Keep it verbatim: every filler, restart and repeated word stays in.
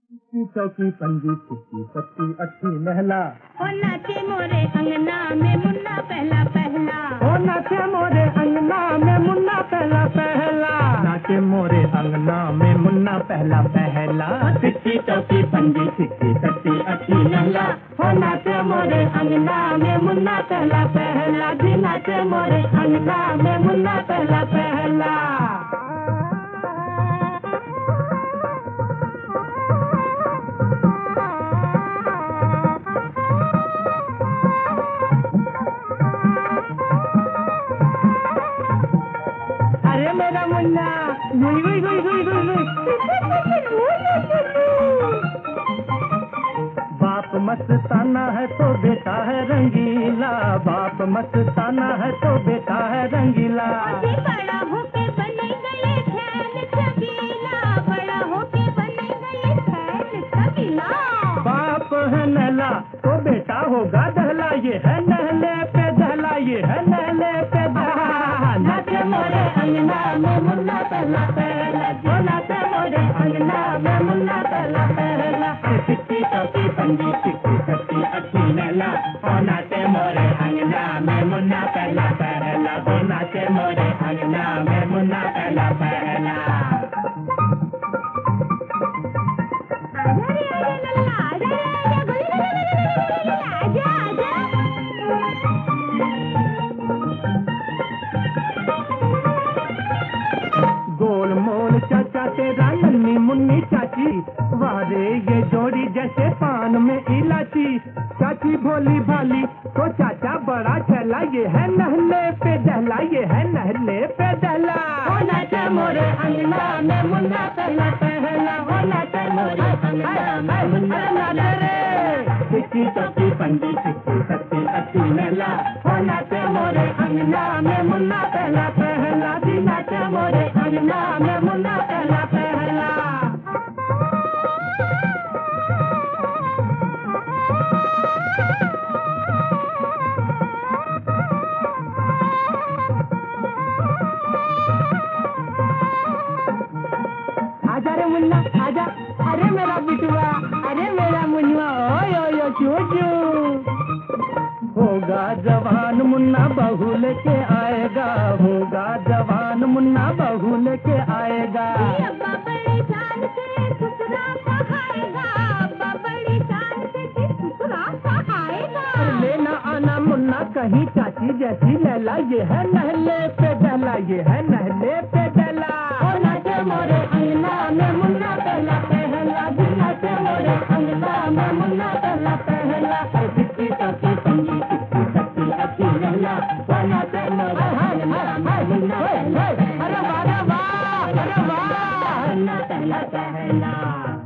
की चौकी पंजी चिट्टी सत्ती अट्ठी महला। ओ नाचे मोरे अंगना में मुन्ना पहला पहला। ओ नाचे मोरे अंगना में मुन्ना पहला पहला। नाचे मोरे अंगना में मुन्ना पहला पहला। चिट्टी चौकी पंजी चिट्टी सत्ती अट्ठी महला। ओ नाचे मोरे अंगना में मुन्ना पहला पहला। जी नाचे मोरे अंगना में मुन्ना पहला पहला। अरे मेरा मुन्ना गुई गुई गुई गुई गुई बाप मस्ताना है तो बेटा है रंगीला। बाप मस्ताना है तो बेटा है रंगीला। बड़ा होके बने गए खैर छबीला। बड़ा होके बने गए खैर छबीला। बाप है नहला तो बेटा होगा दहला। ये है नहले पे दहला। ये है नहले पे दहला। नाचे मोरे अंगना में मुन्ना पहला पहला। जो नाचे मोरे अंगना में मुन्ना पहला पहला। चिट्टी चौकी पंजी चिट्टी सत्ती अट्ठी महला। ओ नाचे मोरे अंगना में मुन्ना पहला पहला। ओ नाचे मोरे अंगना में मुन्ना पहला पहला। गोल मोल चाचा तेरा नन्नी मुन्नी चाची। वारे ये जोड़ी जैसे पान में इलाची। चाची भोली भाली तो चाचा बड़ा छैला। ये है नहले पे दहला। ये है नहले पे दहला। ओ नाचे मोरे अंगना में मुन्ना पहला पहला। ओ नाचे मोरे अंगना में मुन्ना पहला पहला। चिट्टी चौकी पंजी चिट्टी सत्ती अट्ठी महला। ओ नाचे मोरे अंगना में मुन्ना पहला पहला। जी नाचे मोरे अंगना में मुन्ना पहला पहला। आजा रे मुन्ना आजा। अरे मेरा बिटुआ अरे मेरा मुन्ना ओ यो यो चू चू। होगा जवान मुन्ना बहू लेके आएगा। होगा जवान मुन्ना बहू लेके आएगा। अब्बा बड़ी शान से ससुरा पहाएगा। अब्बा बड़ी शान से ससुरा पहाएगा। लेना आना मुन्ना कहीं चाची जैसी लैला। ये है नहले पे दहला। ये है नहले पे दहला। ओ नाचे मोरे अंगना में मुन्ना पहला पहला। जी नाचे मोरे अंगना में मुन्ना पहला पहला। चिट्टी चौकी पंजी चिट्टी सत्ती अट्ठी महला। ओ नाचे मोरे अंगना में मुन्ना पहला पहला। अरे वाह अरे वाह अरे वाह। मुन्ना पहला पहला।